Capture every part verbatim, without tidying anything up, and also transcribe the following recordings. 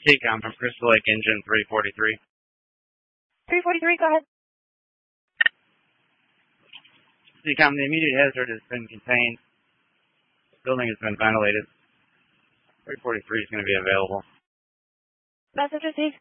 T-Com from Crystal Lake Engine three forty-three. three forty-three, go ahead. T-Com, the immediate hazard has been contained. The building has been ventilated. three forty-three is going to be available. Message received.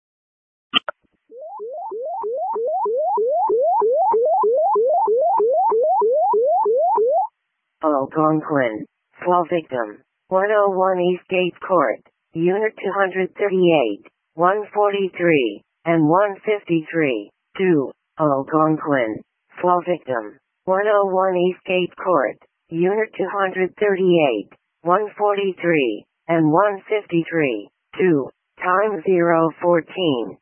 Algonquin. Fall victim. one oh one Eastgate Court. Unit two thirty-eight. one forty-three. And one fifty-three. two. Algonquin. Fall victim. one oh one Eastgate Court. Unit two thirty-eight. one forty-three. And one fifty-three. two. Time zero fourteen.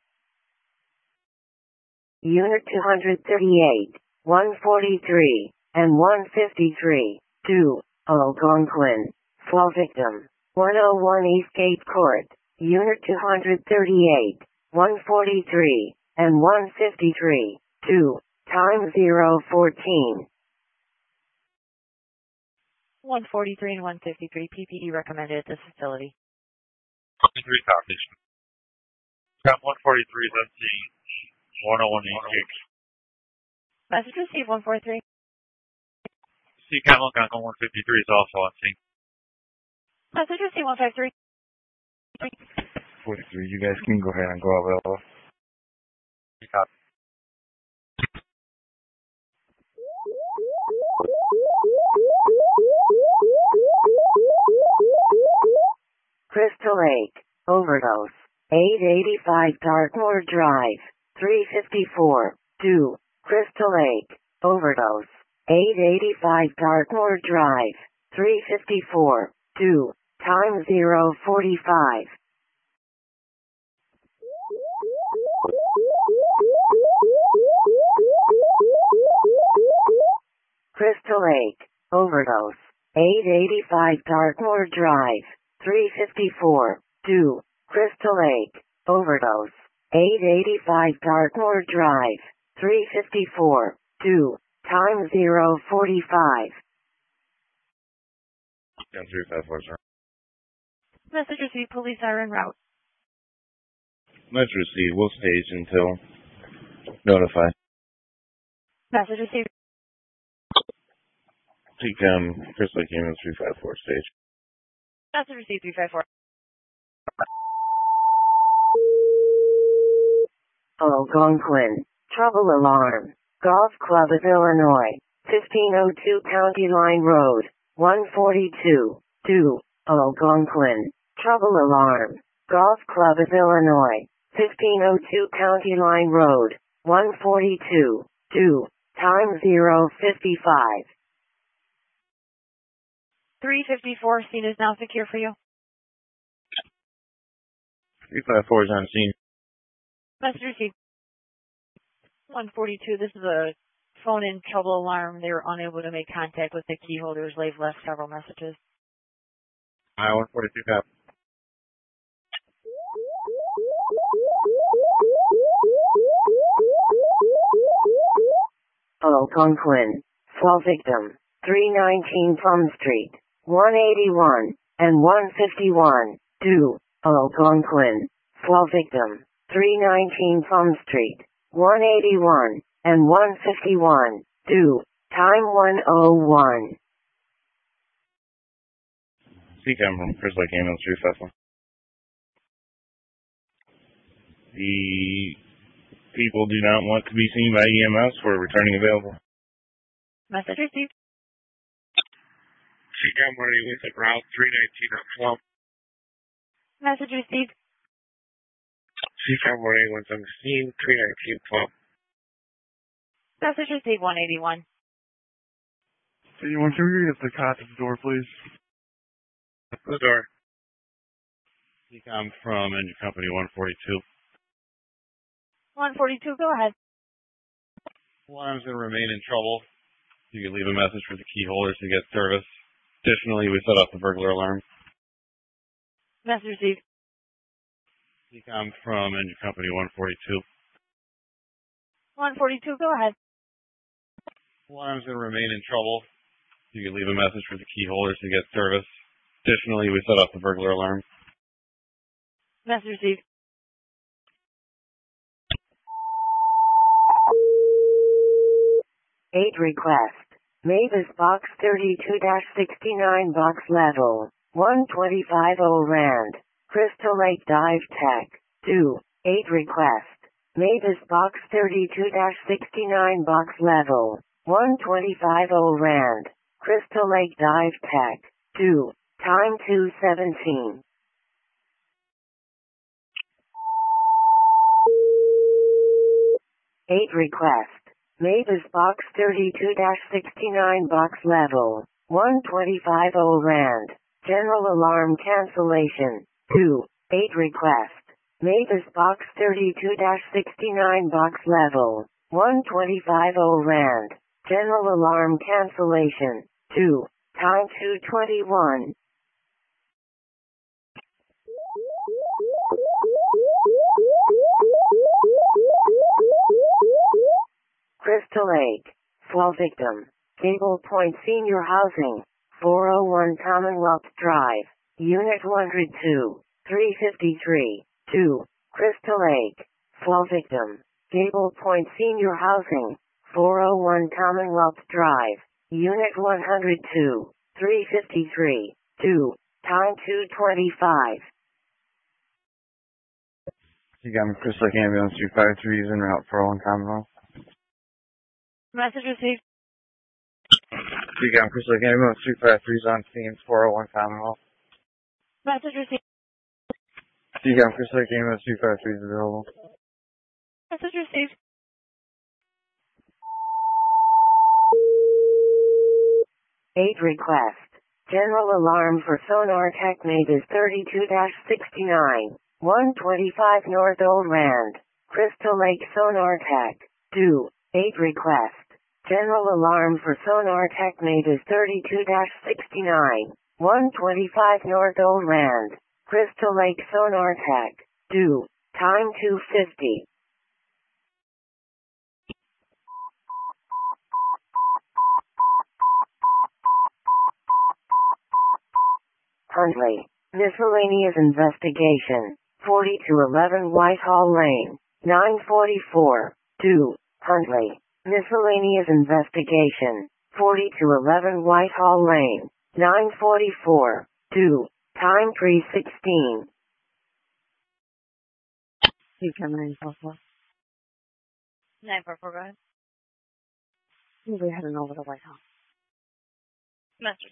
Unit two thirty-eight. one forty-three. And one fifty-three. two. Algonquin. Fall victim. one oh one Eastgate Court. Unit two thirty-eight. one forty-three. And one fifty-three. two. Time zero fourteen. one forty-three and one fifty-three. P P E recommended at this facility. twenty-three copies. Got one forty-three, let's see. one oh one Eastgate. Message received, one forty-three. T-Com Algonquin one fifty-three is also on scene. Message received, one fifty-three. forty-three, you guys can go ahead and go available. Copy. Crystal Lake. Overdose. eight eighty-five Dartmoor Drive. three fifty-four. two. Crystal Lake. Overdose. eight eighty-five Dartmoor Drive. three fifty-four. two. Time zero forty-five. Crystal Lake. Overdose. eight eighty-five Dartmoor Drive. three fifty-four. two. Crystal Lake. Overdose. eight eighty-five Dartmoor Drive. three fifty-four. two. Time zero forty-five. Yeah, three five four, sir. Message received, police are en route. Message received. We'll stage until notified. Message received. T-Com, Crystal Lake Engine three five four, stage. Message received, three five four. Algonquin. Trouble alarm. Golf Club of Illinois. fifteen oh two County Line Road. one forty-two. two. Algonquin. Trouble alarm. Golf Club of Illinois. fifteen oh two County Line Road. one forty-two. two. Time zero fifty-five. three fifty-four, scene is now secure for you. three five four is on scene. Message received. one forty-two, this is a phone-in trouble alarm. They were unable to make contact with the key holders. They've left several messages. I one forty-two copy. Algonquin. Fall victim. three nineteen Plum Street. one eighty-one. And one fifty-one. two. Algonquin. Fall victim. three nineteen Plum Street. one eighty-one. And one fifty-one. two. Time one oh one. T-Com from Crystal Lake Engine three five four. The people do not want to be seen by E M S. We're returning available. Message received. T-Com one eighty-one at route three nineteen at Plum. Message received. T-Com one eighty-one on the scene, three nineteen Plum. Message received, one eighty-one. Anyone, can we get the cot at the door, please? The door. T-Com from Engine Company one forty-two. one forty-two, go ahead. Alarm's going to remain in trouble. You can leave a message for the key holders to get service. Additionally, we set off the burglar alarm. Message received. T-Com from Engine Company one forty-two. one forty-two, go ahead. Alarm's going to remain in trouble. You can leave a message for the key holders to get service. Additionally, we set off the burglar alarm. Message received. eight request. Mavis Box thirty-two sixty-nine Box Level. one twenty-five oh Rand. Crystal Lake Dive Tech. two. eight request. Mavis Box thirty-two sixty-nine Box Level. one twenty-five oh Rand. Crystal Lake Dive Tech. two. Time two seventeen. eight request. Mavis Box thirty-two sixty-nine Box Level. one twenty-five oh Rand. General Alarm Cancellation. two. eight request. Mavis Box thirty-two sixty-nine Box Level. one twenty-five oh Rand. General Alarm Cancellation. two. Time two twenty-one. Crystal Lake. Fall victim. Cable Point Senior Housing. four oh one Commonwealth Drive. Unit one oh two. three fifty-three. two. Crystal Lake. Fall victim. Cable Point Senior Housing. four oh one Commonwealth Drive. Unit one oh two. three fifty-three. two. Time two twenty-five. You got me, Crystal Lake Ambulance three five three is en route for one Commonwealth. Message received. You got me, Crystal Lake Ambulance three five three is on scene, four oh one Commonwealth. Message received. You got me, Crystal Lake Ambulance three five three is available. Message received. eight request. General alarm for Sonar Tech Mavis thirty-two sixty-nine. one twenty-five North Old Rand. Crystal Lake Sonar Tech. two. eight request. General alarm for Sonar Tech Mavis thirty-two sixty-nine. one twenty-five North Old Rand. Crystal Lake Sonar Tech. two. Time two fifty. Huntley. Miscellaneous investigation. forty-two eleven Whitehall Lane. nine forty-four. two. Huntley. Miscellaneous investigation. forty-two eleven Whitehall Lane. nine forty-four. two. Time three sixteen. You come nine four four. nine four four, go ahead. We're heading over to White House. Message.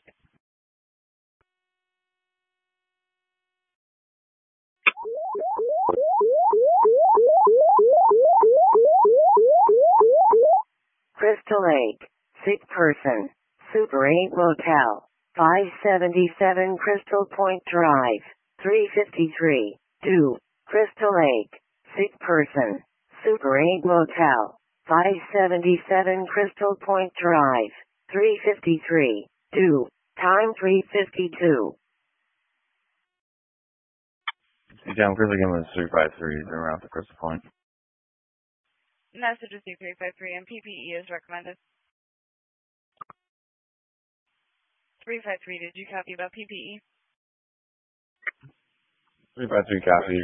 Crystal Lake. Sick person. Super eight Motel. five seventy-seven Crystal Point Drive. three fifty-three. two. Crystal Lake. Sick person. Super eight Motel. five seventy-seven Crystal Point Drive. three fifty-three. two. Time three fifty-two. You got me, Crystal Lake Ambulance three five three is en route to Crystal Point. Message received three five three and P P E is recommended. three five three, did you copy about P P E? three five three copy.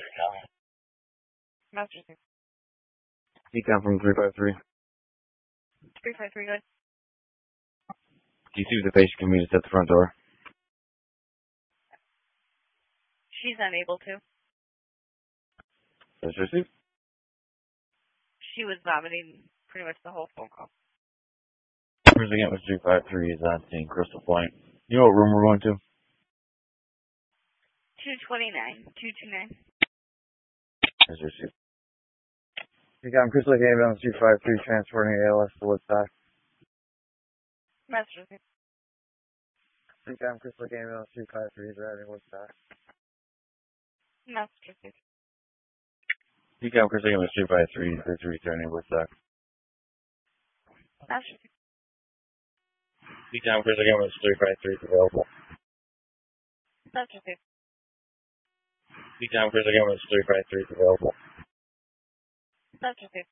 Message received. You come from three five three. three five three, good. Do you see if the patient can meet us at the front door? She's unable to. That's received. She was vomiting pretty much the whole phone call. Crystal Lake Ambulance three five three is on scene, Crystal Point. You know what room we're going to? two twenty-nine. two twenty-nine. That's received. You got me, Crystal Lake Ambulance three five three transporting A L S to Woodstock. Message received. You got me, Crystal Lake Ambulance three five three is arriving Woodstock. Message received. You got me, Crystal Lake Ambulance three five three is returning Woodstock. Message received. You got me, Crystal Lake Ambulance three five three is available. Message received. You got me, Crystal Lake Ambulance three five three is available. Message received.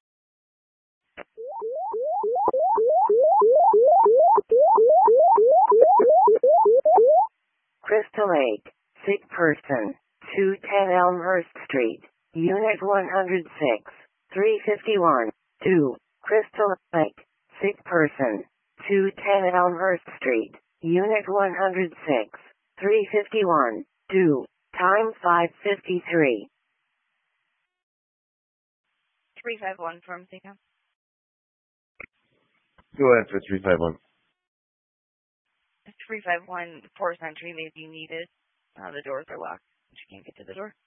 Crystal Lake. Sick person. two ten Elmhurst Street, Unit one hundred six, three fifty-one, two, Crystal Lake, sick person, two ten Elmhurst Street, Unit one hundred six, three fifty-one, two, time five fifty-thrhree. three five one from C COM. Go ahead for three five one. three five one, force entry may be needed. Uh, the doors are locked. She can't get to the door.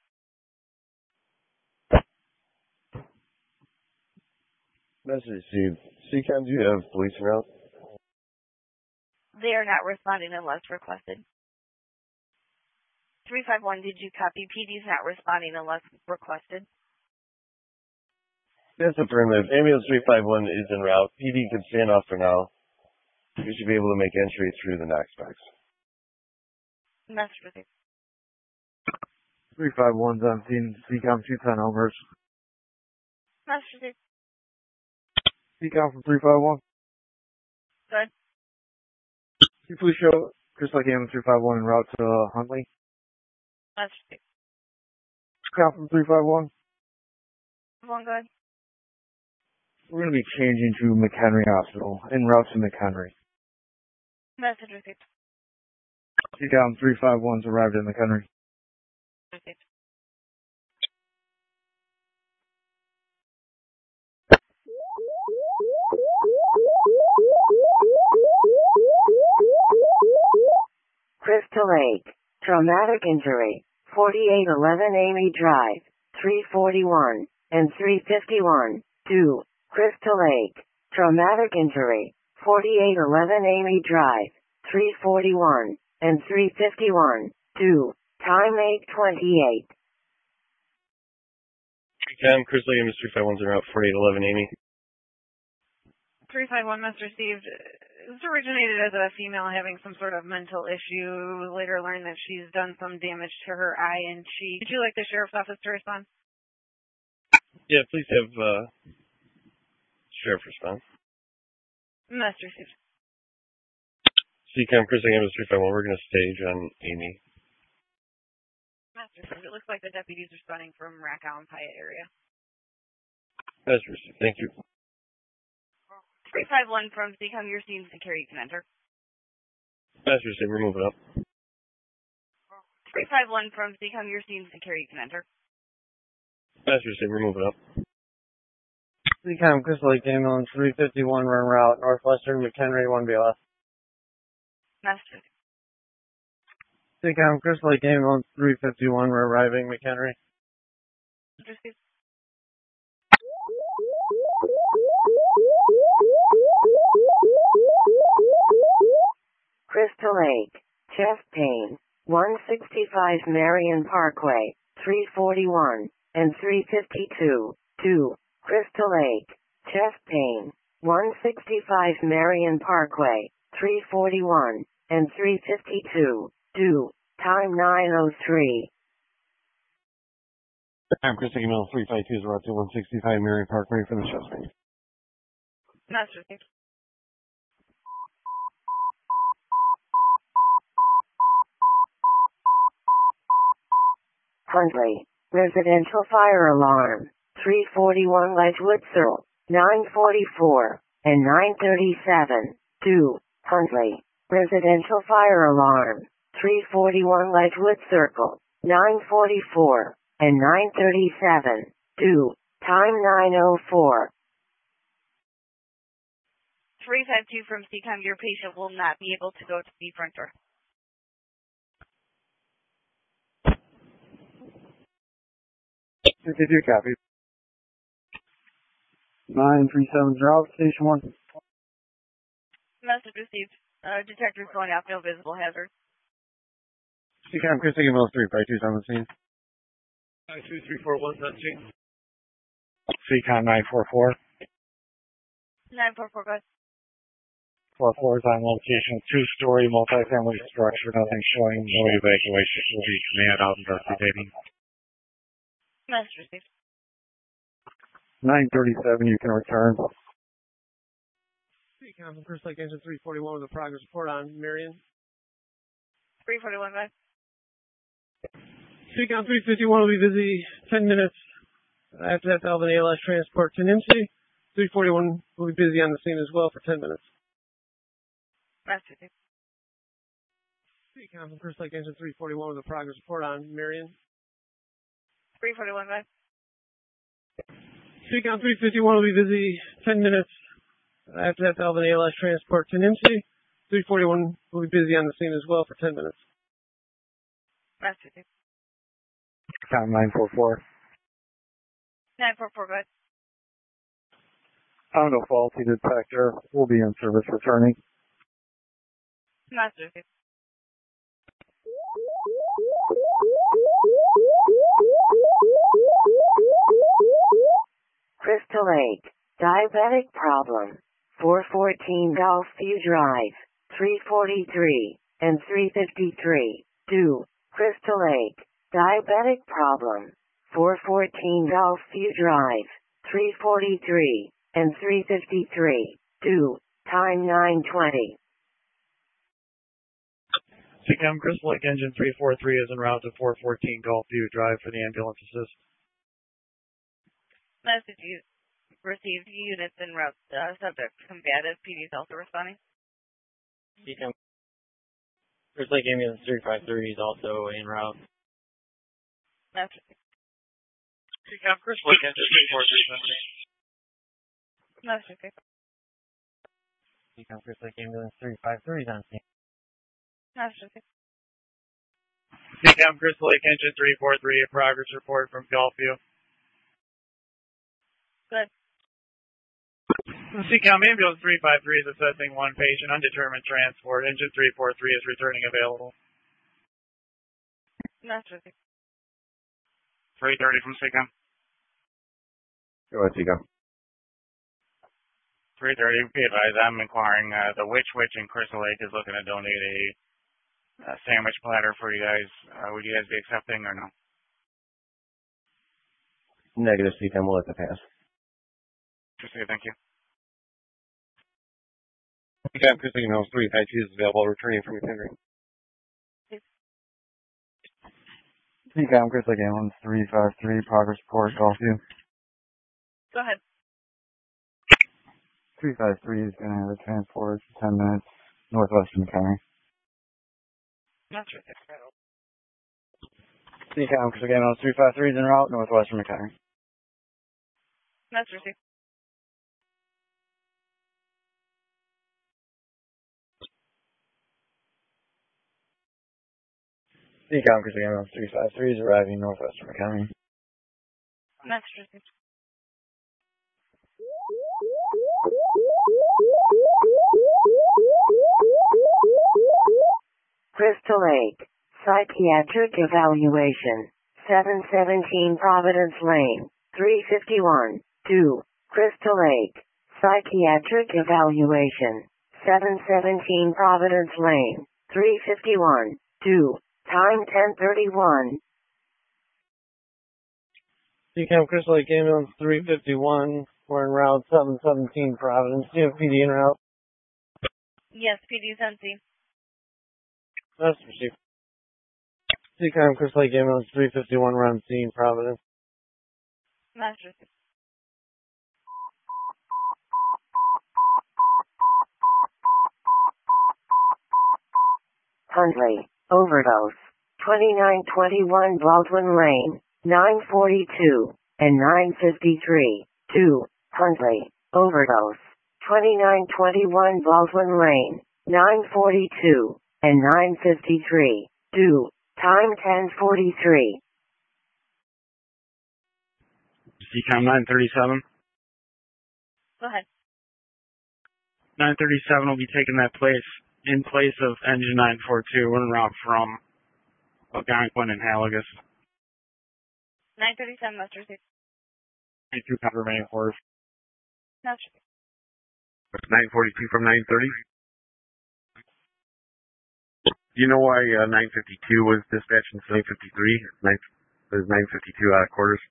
Message received. C COM, do you have police en route? They are not responding unless requested. three five one, did you copy? P D's not responding unless requested. That's affirmative. Ambulance three five one is en route. P D can stand off for now. We should be able to make entry through the Knox box. Message received. three five one's on scene. C COM two ten Elmhurst. Message received. C COM from three five one. Good. Can you please show Crystal Lake Ambulance three five one en route to uh, Huntley? Message received. C COM from three five one. One good. We're going to be changing to McHenry Hospital, en route to McHenry. Message received. C COM three five one's arrived at McHenry. Received. Crystal Lake, traumatic injury, forty-eight eleven Amy Drive, three forty-one, and three fifty-one, two, Crystal Lake, traumatic injury, forty-eight eleven Amy Drive, three forty-one, and three fifty-one, two, time eight twenty-eight. C COM, Crystal Lake Ambulance three five one's en route, forty-eight eleven Amy. three five one must received. This originated as a female having some sort of mental issue. Later learned that she's done some damage to her eye and cheek. Would you like the sheriff's office to respond? Yeah, please have uh, sheriff respond. Must received. C COM, Crystal Lake Ambulance three five one, we're going to stage on Amy. Must received. It looks like the deputy's responding from Rackow and Pyatt area. That's received. Thank you. three five one from C COM, your scene security can enter. That's received. We're moving up. three five one from C COM, your scene security can enter. That's received. We're moving up. C COM Crystal Lake Ambulance three fifty-one, we're en route, Northwestern McHenry, one B L S. Must received. C COM Crystal Lake Ambulance three fifty-one, we're arriving McHenry. Received. Crystal Lake, chest pain, one sixty-five Marion Parkway, three forty-one, and three fifty-two, two, Crystal Lake, chest pain, one sixty-five Marion Parkway, three forty-one, and three fifty-two, two, time nine oh three. I'm Crystal Lake Ambulance three five two is route to one sixty-five Marion Parkway for the chest pain. Must received. Huntley, residential fire alarm, three forty-one Ledgewood Circle, nine forty-four, and nine thirty-seven, two, Huntley, residential fire alarm, three forty-one Ledgewood Circle, nine forty-four, and nine thirty-seven, two, time nine oh four. three five two from C COM, your patient will not be able to go to the front door. fifty-two copy. nine three seven route, station one. Message received. Uh, detectors going off, no visible hazard. C COM Crystal Lake Ambulance three five two is on the scene. nine two three four one, that's it. C COM nine four four. nine four four, go ahead. four four is on location, two-story multifamily structure, nothing showing. No evacuation will be command out investigating. Message received. nine thirty-seven, you can return. C COM from Crystal Lake Engine three forty-one with a progress report on Marion. three forty-one, go ahead. Seacom three fifty-one will be busy ten minutes. After that, Alvin A L S transport to Nimsey. three forty-one will be busy on the scene as well for ten minutes. Master Steve. Seacom from First Lake Engine three forty-one with a progress report on Marion. three forty-one, bye. Seacom three fifty-one will be busy ten minutes. After that, Alvin A L S transport to Nimsey. three forty-one will be busy on the scene as well for ten minutes. Master Steve. Count nine four four. nine four four, bye. Auto faulty detector. Will be in service returning. Master Steve. Crystal Lake, diabetic problem, four fourteen Golfview Drive, three forty-three, and three fifty-three, two, Crystal Lake, diabetic problem, four fourteen Golfview Drive, three forty-three, and three fifty-three, two, time nine twenty. Seacom Crystal Lake Engine three forty-three is en route to four fourteen Golfview Drive for the ambulance assist. Message you received units en route. Uh, subject combative. P D is also responding. Seacom Crystal Lake Ambulance three five three is also en route. Master Steve. Seacom Crystal Lake Engine three forty-three. Master Steve. Seacom Crystal Lake Ambulance three five three is on scene. Master Steve. Seacom Crystal Lake Engine three forty-three, a progress report from Golfview. Good. Seacom Ambulance three five three is assessing one patient, undetermined transport. Engine three forty-three is returning available. Master Steve. three thirty from Seacom. Go ahead, Seacom. three thirty, be advised, I'm inquiring, uh, the Witch Witch in Crystal Lake is looking to donate a, a sandwich platter for you guys. Uh, would you guys be accepting or no? Negative, Seacom. We'll let that pass. Just say thank you. Seacom Crystal Lake three five two is available, returning from McHenry. Seacom Crystal Lake Ambulance three five three, progress report, Golfview. Go ahead. three five three is going to have a transport for ten minutes northwest of McHenry. Master Steve. Seacom Crystal Lake Ambulance three five three is en route northwest of McHenry. Master Steve. Seacom Crystal Lake Ambulance three five three is arriving northwest of McHenry. Master Steve. Crystal Lake, psychiatric evaluation, seven seventeen Providence Lane, three fifty-one, two, Crystal Lake, psychiatric evaluation, seven seventeen Providence Lane, three fifty-one, two, time ten thirty-one. Seacom Crystal Lake Ambulance three fifty-one, we're en route seven seventeen Providence. Do you have P D en route? Yes, P D is on scene. Master Steve. Seacom Crystal Lake Ambulance three fifty-one, we're on scene, Providence. Master Steve. Huntley, overdose, twenty-nine twenty-one Baldwin Lane, nine forty-two, and nine fifty-three, two, Huntley, overdose, twenty-nine twenty-one Baldwin Lane, nine forty-two, and nine fifty-three, two, time ten forty-three. Seacom nine thirty-seven. Go ahead. nine thirty-seven will be taking that place in place of engine nine forty-two. We're en route from Algonquin and Haligus. nine thirty-seven, Master Steve. two remaining orders. Master Steve. nine forty-two from nine thirty. Do you know why uh, nine fifty-two was dispatched instead of fifty-three? Nine, it was nine fifty-two out of quarters.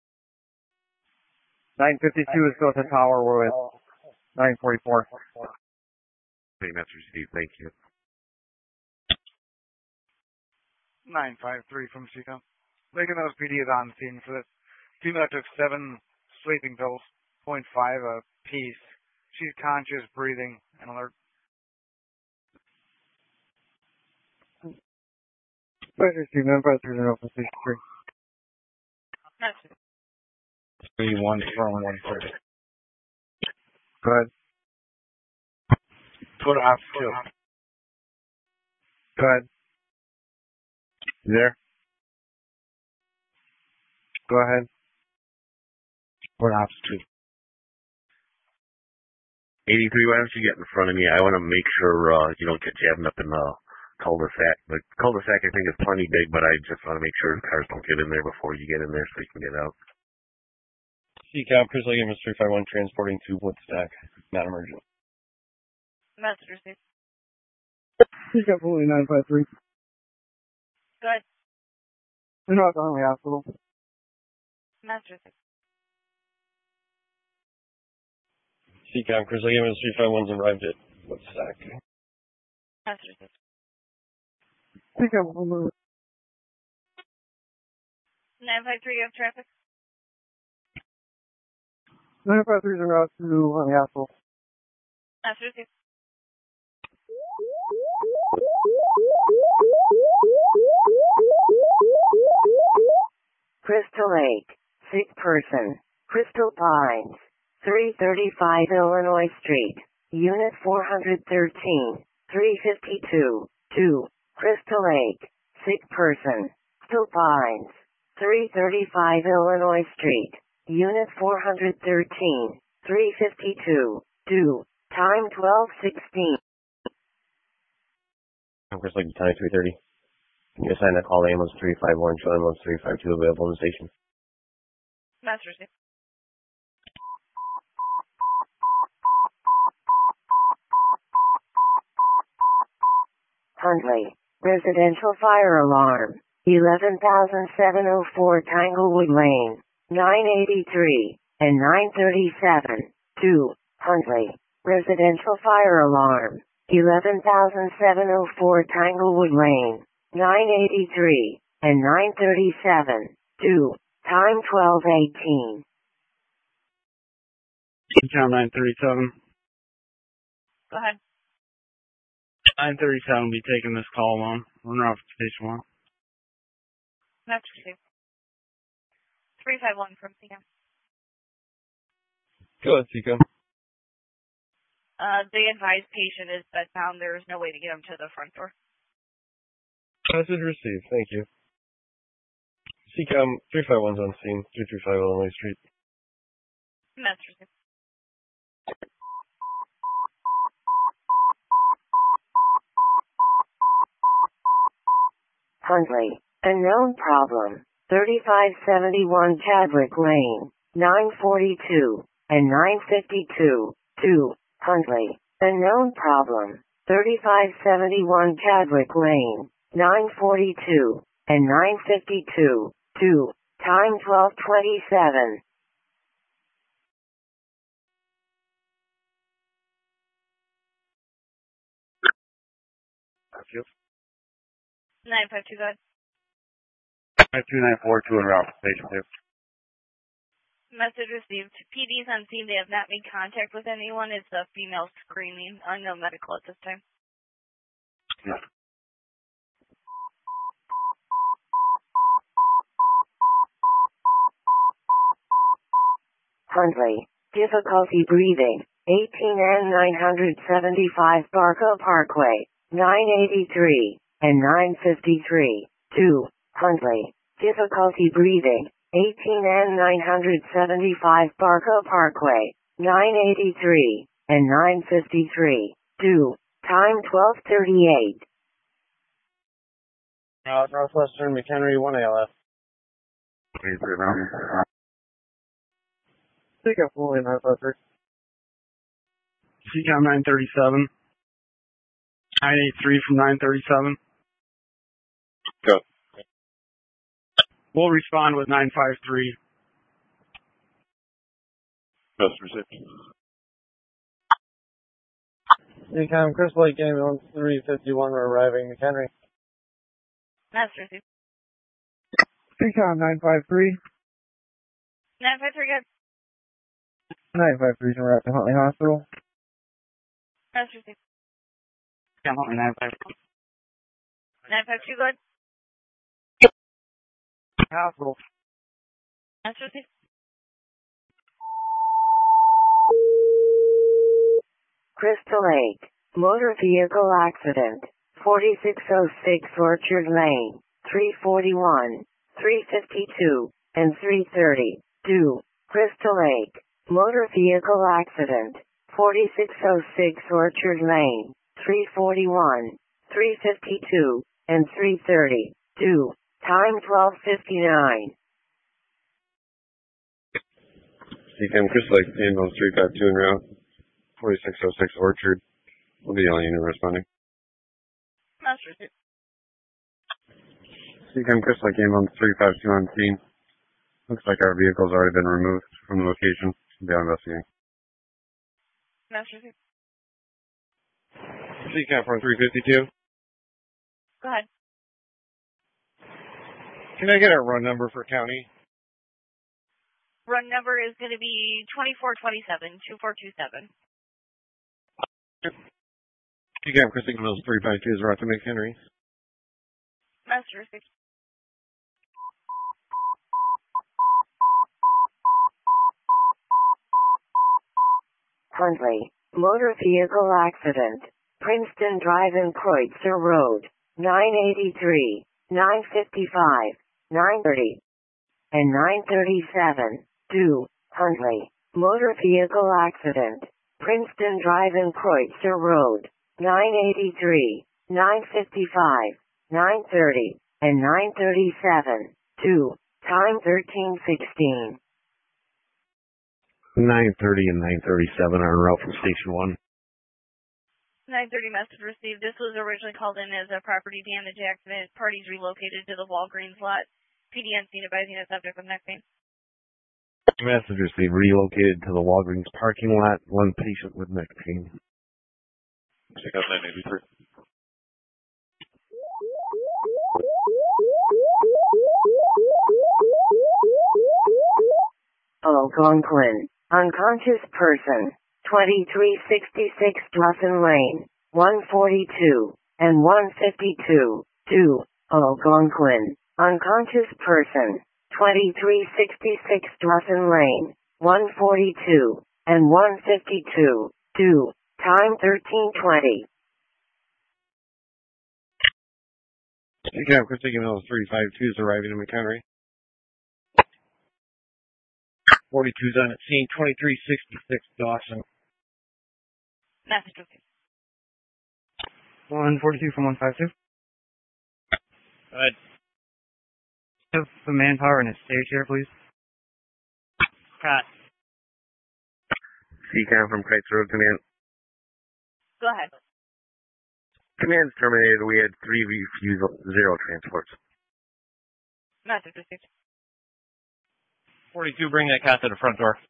nine fifty-two is go to tower. We're with nine forty-four. Hey, Master Steve, thank you. nine five three from Seacom. Lincoln Mills P D is on scene for this female that took seven sleeping pills, point five a piece. She's conscious, breathing, and alert. Pleasure, Steve. nine five three zero for station three. three one from one thirty. Go ahead. Put off two. Go ahead. You there? Go ahead. Put off two. eighty-three, why don't you get in front of me? I want to make sure uh, you don't get jammed up in the cul-de-sac. The cul-de-sac, I think, is plenty big, but I just want to make sure the cars don't get in there before you get in there so you can get out. C CAP, Chris Lake, Amos three five one, transporting to Woodstack. Not emergent. Message received. C CAP, fully nine five three. Go ahead. They're not on the hospital. Message received. C CAP, Chris Lake, Amos three five one's arrived at Woodstack. Message received. C CAP, fully. nine five three, you have traffic? nine five three is en route to on the hospital. Message received. Crystal Lake, sick person, Crystal Pines, three thirty-five Illinois Street, Unit four thirteen, three fifty-two, two, Crystal Lake, sick person, Crystal Pines, three thirty-five Illinois Street, Unit four thirteen, three fifty-two, two, time twelve sixteen. I'm Chris Lake, Battalion three thirty. Can you assign that call to ambulance three five one, show ambulance three five two available in the station? Message received. Huntley, residential fire alarm, eleven thousand seven oh four Tanglewood Lane, nine eighty-three, and nine thirty-seven, two, Huntley, residential fire alarm, eleven thousand seven oh four Tanglewood Lane, nine eighty-three, and nine thirty-seven, two, time twelve eighteen. Count nine thirty-seven. Go ahead. nine thirty-seven will be taking this call alone. We're off to station one. Message received. three five one from C M. Go ahead, C CAP. Uh, the advised patient is bedbound. There is no way to get him to the front door. Message received. Thank you. C CAP, three five one's on scene, three three five Illinois Street. Message received. Huntley, unknown problem, thirty-five seventy-one Chadwick Lane, nine forty-two, and nine fifty-two, two, Huntley, unknown problem, thirty-five seventy-one Chadwick Lane, nine forty-two, and nine fifty-two, two, time twelve twenty-seven. Thank you. nine five two, go ahead. nine two nine four two en route to station two. Message received. P D's on scene. They have not made contact with anyone. It's a female screaming. Unknown medical at this time. Yeah. Huntley, difficulty breathing, eighteen N nine seventy-five Barco Parkway, nine eighty-three, and nine fifty-three, two, Huntley, difficulty breathing, eighteen N nine seventy-five Barco Parkway, nine eighty-three, and nine fifty-three, two, time twelve thirty-eight. Uh, Northwestern McHenry, one A L F. C CAP, fully nine five three. C CAP nine thirty-seven. nine eighty-three from nine thirty-seven. Go. We'll respond with nine five three. Message received. C CAP, Chris Lake, ambulance three fifty-one, we're arriving, McHenry. Message received. Recon nine five three. nine five three, good. nine five three is en route to Huntley Hospital. That's received. Yeah, Huntley nine five. nine five two, good. Hospital. That's received. Crystal Lake. Motor vehicle accident. forty-six oh six Orchard Lane. three forty-one, three fifty-two, and three thirty. two. Crystal Lake. Motor vehicle accident. forty-six oh six Orchard Lane. three forty-one, three fifty-two, and three thirty. two. Time twelve fifty-nine. C CAM Crystal Lake, ambulance three five two en route. forty-six oh six Orchard. We'll be the only unit responding. That's received. C CAM Crystal Lake, ambulance three five two on scene. Looks like our vehicle's already been removed from the location. We'll be investigating. That's received. C CAM from three fifty-two. Go ahead. Can I get a run number for county? Run number is going to be twenty-four twenty-seven, two four two seven. C CAM Crystal Lake, ambulance three five two is en route to McHenry. That's received. Huntley. Motor vehicle accident. Princeton Drive and Kreutzer Road. nine eighty-three, nine fifty-five, nine thirty, and nine thirty-seven. two. Huntley. Motor vehicle accident. Princeton Drive and Kreutzer Road. nine eighty-three, nine fifty-five, nine thirty, and nine thirty-seven. two. Time thirteen sixteen. nine thirty and nine thirty-seven are en route from Station one. nine thirty message received. This was originally called in as a property damage accident. Parties relocated to the Walgreens lot. P D N scene advising a subject with neck pain. Message received. Relocated to the Walgreens parking lot. One patient with neck pain. Check out nine eighty-three. Algonquin. Unconscious person. twenty-three sixty-six Dawson Lane. one forty-two and one fifty-two. two. Algonquin. Unconscious person. twenty-three sixty-six Dawson Lane. one forty-two and one fifty-two. two. Time thirteen twenty. C CAM Crystal Lake, ambulance three five two is arriving in McHenry. forty-two's on at scene, twenty-three sixty-six Dawson. Message received. one forty-two from one five two. Go ahead. Have some manpower in a stage here, please. Cut. C CAM from Kreutzer Road Command. Go ahead. Command's terminated. We had three refusal, zero transports. Message received. forty-two, bring that cat to the front door.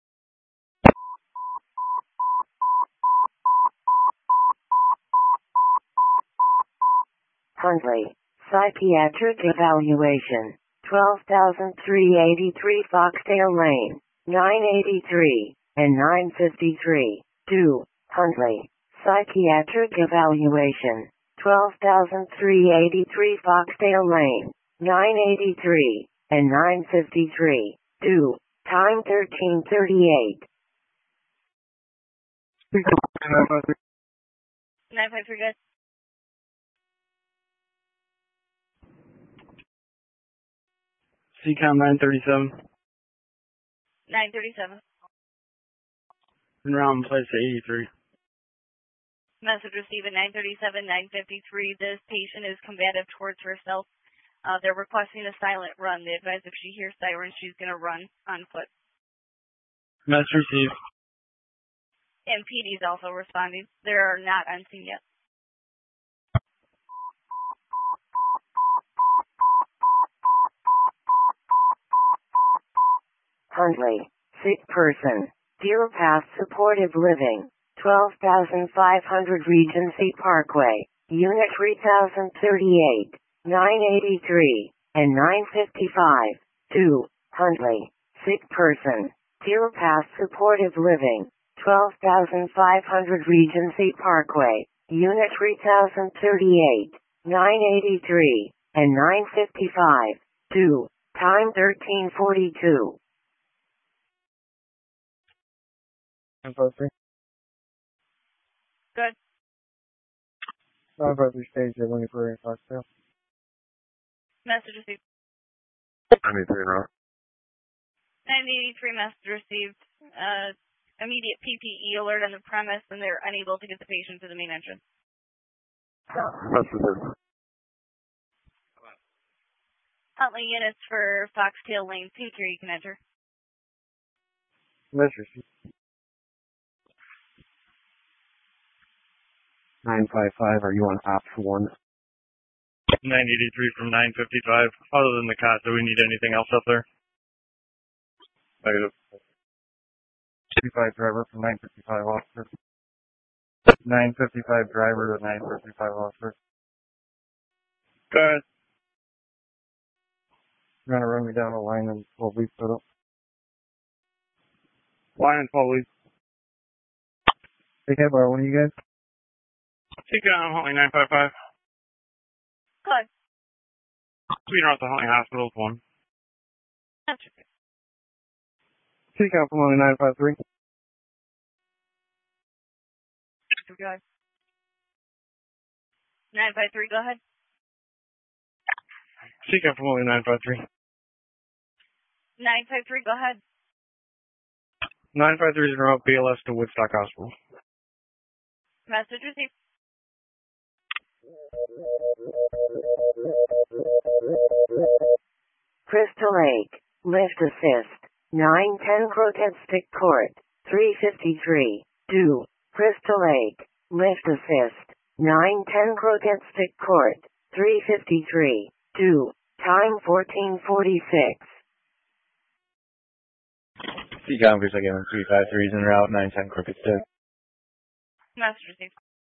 Huntley. Psychiatric evaluation. twelve thousand three hundred eighty-three Foxdale Lane. nine eighty-three and nine fifty-three. two. Huntley. Psychiatric evaluation. twelve thousand three hundred eighty-three Foxdale Lane. nine eighty-three and nine fifty-three. two. Time thirteen thirty-eight. nine five three, good. C CAM nine thirty-seven. nine thirty-seven. En route in place at eighty-three. Message received at nine thirty-seven, nine fifty-three. This patient is combative towards herself. Uh, they're requesting a silent run. They advise if she hears sirens, she's going to run on foot. Message received. And P D is also responding. They're not on scene yet. Huntley. Sick person. Deer Path Supportive Living. twelve thousand five hundred Regency Parkway. Unit three thousand thirty-eight. nine eighty-three and nine fifty-five. two. Huntley. Sick person. Deer Pass Supportive Living. twelve thousand five hundred Regency Parkway. Unit three thousand thirty-eight. nine eighty-three, and nine fifty-five. two. Time thirteen forty-two. nine five three. Good. nine five three stage at Winnie Prairie, Foxtail. Message received. I'm in route. nine eighty-three message received. Uh, immediate P P E alert on the premise, and they're unable to get the patient to the main entrance. Messages. Huntley units for Foxtail Lane. Future, you can enter. Message received. nine five five, are you on opt one? nine eighty-three from nine fifty-five. Other than the cot, do we need anything else up there? Negative. fifty-five driver from nine fifty-five officer. nine fifty-five driver to nine fifty-five officer. Go ahead. You're gonna run me down a line and twelve weeks put up. Line and twelve leads. Hey, Bar, one of you guys? Take down Huntley nine five five. Good. Speed out to Huntley Hospital one. That's okay. Take out from only nine five three. Go ahead. nine five three, go ahead. Seek out from only nine five three. nine five three, go ahead. nine five three is route B L S to Woodstock Hospital. Message received. Crystal Lake. Lift assist. nine ten Croquet Stick Court. three fifty-three. two. Crystal Lake. Lift assist. nine ten Croquet Stick Court. three fifty-three. two. Time fourteen forty-six. Seacom, Chris again, three five three is en route, nine ten Crooked Stick. Message received.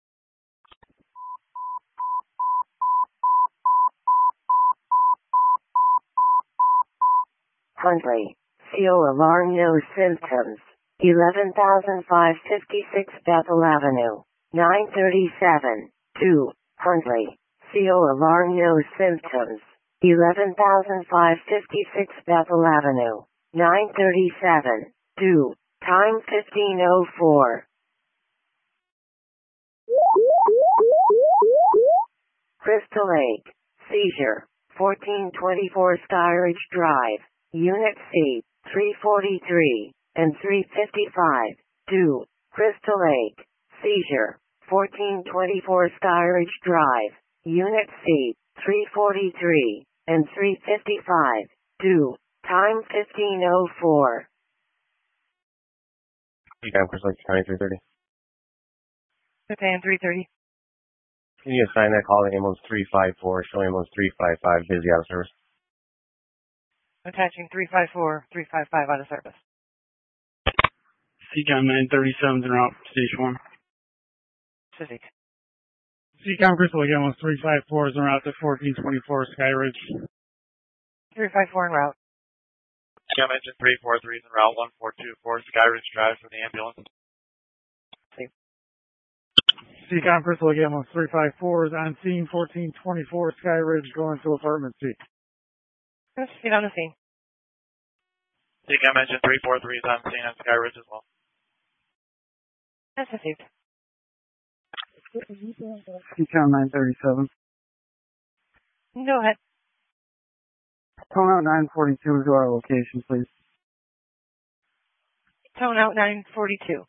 Huntley. Seal alarm, no symptoms. eleven thousand five hundred fifty-six Bethel Avenue. nine thirty-seven. two. Huntley. Seal alarm, no symptoms. eleven thousand five hundred fifty-six Bethel Avenue. nine thirty-seven. two. Time fifteen oh four. Crystal Lake. Seizure. fourteen twenty-four Skyridge Drive. Unit C. three forty-three and three fifty-five. two. Crystal Lake. Seizure. fourteen twenty-four Skyridge Drive. Unit C. three forty-three and three fifty-five. two. Time fifteen oh four. Seacom, Chris like twenty-three thirty. Okay, and three thirty. Can you assign that call to ambulance three five four, show ambulance three five five, busy out of service? Attaching three five four, three five five out of service. Seacom nine thirty-seven is en route, station one. Pacific. Seacom Crystal again was three five four is en route to fourteen twenty-four Skyridge. three five four en route. Seacom engine three four three is en route, one four two four Skyridge Drive for the ambulance. Seacom Crystal again was three five four is on scene, fourteen twenty-four Skyridge going to apartment C. Let's get on the scene. Seacom engine three four three is on scene on Skyridge as well. That's received. Seacom nine thirty-seven. Go ahead. Tone out nine forty-two to our location, please. Tone out nine forty-two.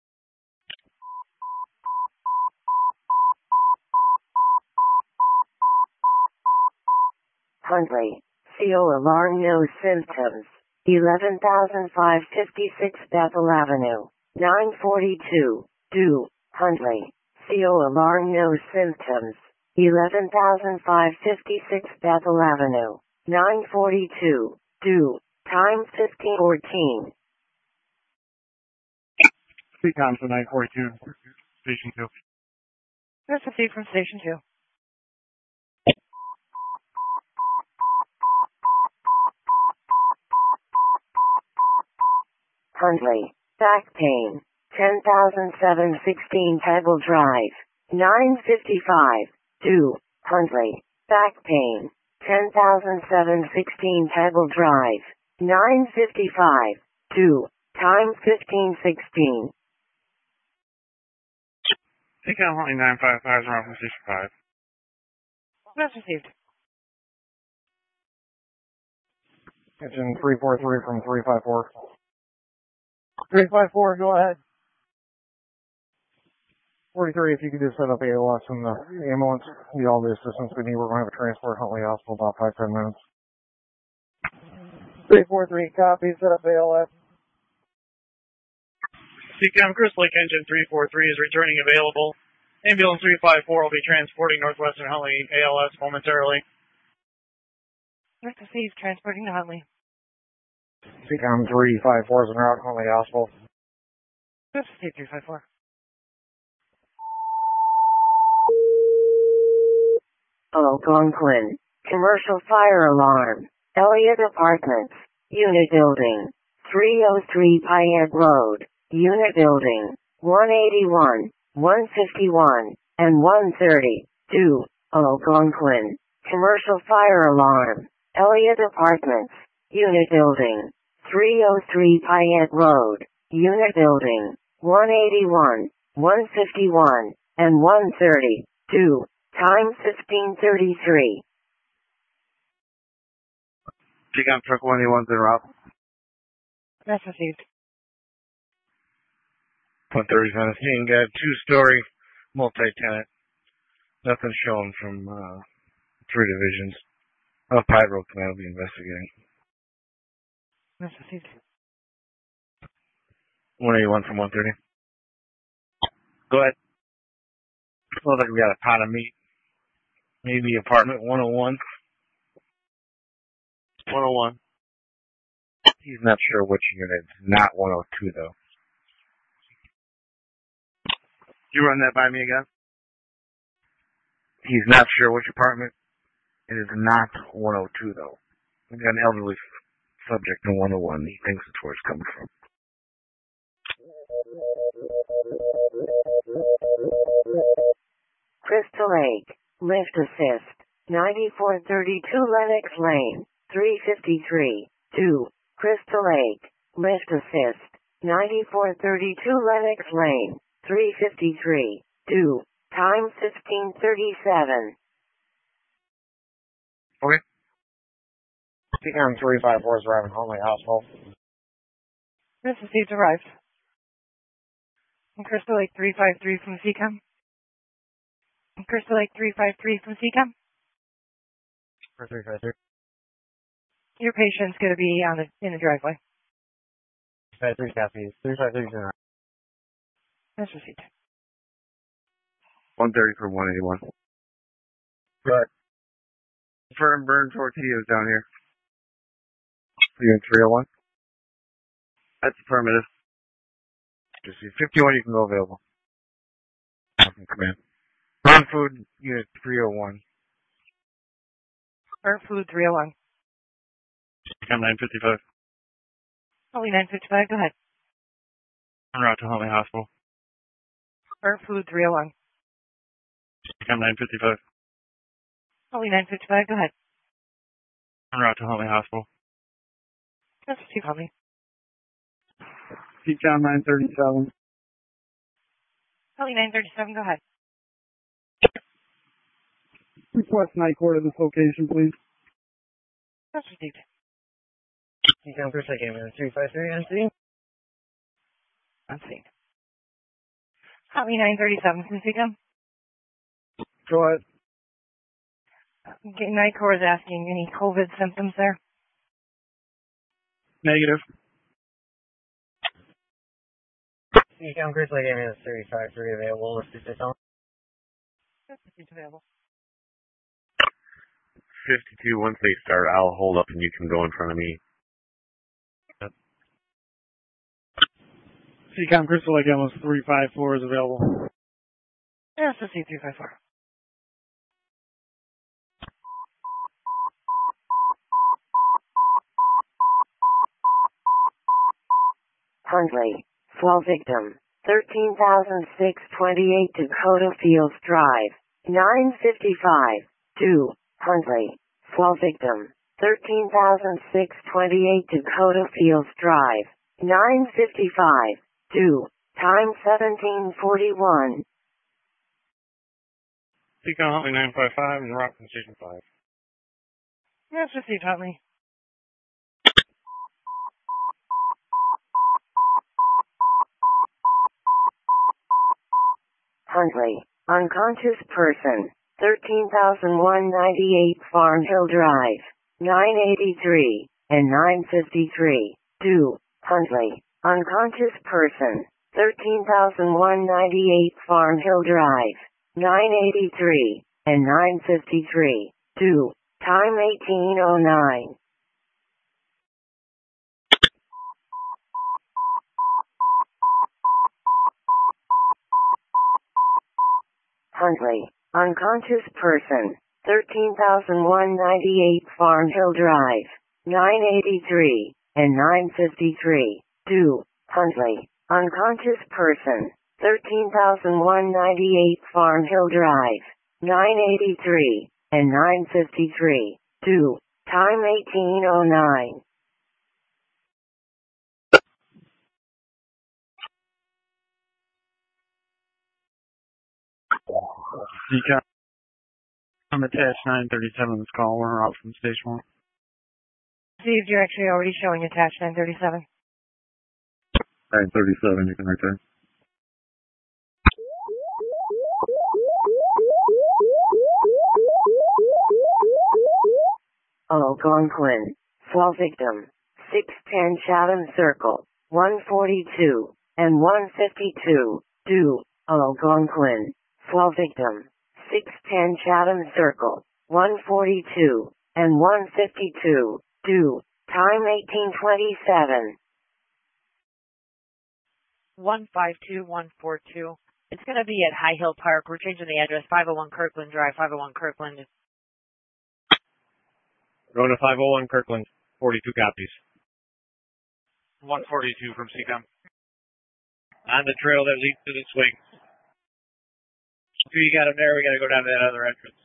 Huntley. Seal alarm, no symptoms. eleven thousand five hundred fifty-six Bethel Avenue. nine forty-two. two. Huntley. Seal alarm, no symptoms. eleven thousand five hundred fifty-six Bethel Avenue. nine forty-two. two. Time fifteen fourteen. Seacom to nine forty-two, station two. That's received from station two. Huntley. Back pain. ten thousand seven hundred sixteen Pebble Drive. nine fifty-five. two. Huntley. Back pain. ten thousand seven hundred sixteen Pebble Drive. nine fifty-five. two. Time fifteen sixteen. Take out Huntley nine five five is around from sixty-five. That's received. Engine three four three from three five four. three five four, go ahead. forty-three, if you could just set up A L S in the ambulance, need all the assistance we need. We're going to have a transport Huntley Hospital about five, ten minutes. three four three, copy, set up A L S. C CAM Crystal Lake Engine three four three is returning available. Ambulance three five four will be transporting Northwestern Huntley A L S momentarily. That's received. Transporting to Huntley. C CAM three five four is en route Huntley Hospital. That's received. three five four. Algonquin. Commercial fire alarm. Elliott Apartments. Unit building. three oh three Payette Road. Unit building. one eighty-one, one fifty-one, and one thirty. two. Algonquin. Commercial fire alarm. Elliott Apartments. Unit building. three oh three Payette Road. Unit building. one eighty-one, one fifty-one, and one thirty. two. Time fifteen thirty-three. C CAM Truck one eighty-one's en route. That's received. one thirty's on the scene. Got a two-story multi-tenant. Nothing shown from uh, three divisions. Oh, Pyro Command will be investigating. That's received. one eighty-one from one thirty. Go ahead. Looks like we got a pot of meat. Maybe apartment one oh one. one oh one. He's not sure which unit. It's not one oh two, though. You run that by me again? He's not sure which apartment. It is not one oh two, though. We got an elderly subject in one oh one. He thinks it's where it's coming from. Crystal Lake. Lift assist. ninety-four thirty-two Lennox Lane. three fifty-three. two. Crystal Lake. Lift assist. ninety-four thirty-two Lennox Lane. three fifty-three. two. Time fifteen thirty-seven. Okay. C CAM three five four is arriving Huntley Hospital. That's received. Arrived. And Crystal Lake three five three from C CAM. And Crystal Lake three five three from C CAM. For three five three. Your patient's going to be on the, in the driveway. three five three copies. three five three is in route. That's received. one thirty for one eighty-one. Good. Confirm burn tortillas down here. You in three oh one? That's affirmative. Just see fifty-one, you can go available. Command. Burn food, unit three oh one. Burn food three oh one. I'm nine fifty-five. Huntley nine fifty-five, go ahead. En route to Huntley Hospital. Burn food three oh one. I'm nine fifty-five. Huntley nine fifty-five, go ahead. En route to Huntley Hospital. That's received, Huntley. C CAM nine thirty-seven. Huntley nine thirty-seven, go ahead. Request night court at this location, please. That's received. C CAM Crystal Lake Ambulance three five three on scene. On scene. Huntley nine thirty-seven from C CAM. Go ahead. Okay, Night Corps is asking any COVID symptoms there. Negative. C CAM Crystal Lake Ambulance three five three available. Let's do this on. That's received available. fifty-two, once they start, I'll hold up and you can go in front of me. C CAM Crystal Lake Ambulance three five four is available. Yes, received three five four. Huntley. Swell victim. thirteen thousand six hundred twenty-eight Dakota Fields Drive. nine fifty-five. two. Huntley. Swell victim. thirteen thousand six hundred twenty-eight Dakota Fields Drive. nine fifty-five. two. Time seventeen forty-one. Seacom Huntley nine five five and route from Station five. Yes, received, Huntley. Huntley. Unconscious person. thirteen thousand one hundred ninety-eight Farm Hill Drive. nine eighty-three and nine fifty-three. two. Huntley. Unconscious person. thirteen thousand one hundred ninety-eight Farm Hill Drive. nine eighty-three and nine fifty-three. two. Time eighteen oh nine. Huntley. Unconscious person. thirteen thousand one hundred ninety-eight Farm Hill Drive. nine eighty-three and nine fifty-three. two. Huntley. Unconscious person. thirteen thousand one hundred ninety-eight Farm Hill Drive. nine eighty-three and nine fifty-three. two. Time eighteen oh nine. Seacom. I'm attached nine thirty-seven this call. We're out from Station one. Received, you're actually already showing attached nine thirty-seven. nine thirty-seven, you can return. Algonquin. Swell victim. six ten Chatham Circle. one forty-two and one fifty-two. two. Algonquin. Swell victim. six ten Chatham Circle. one forty-two and one fifty-two. two. Time eighteen twenty-seven. one five two one four two. It's going to be at High Hill Park. We're changing the address. five oh one Kirkland Drive. five oh one Kirkland. Rona five oh one Kirkland. forty-two copies. one forty-two from Seacom. On the trail that leads to the swing. So you got him there. We got to go down to that other entrance.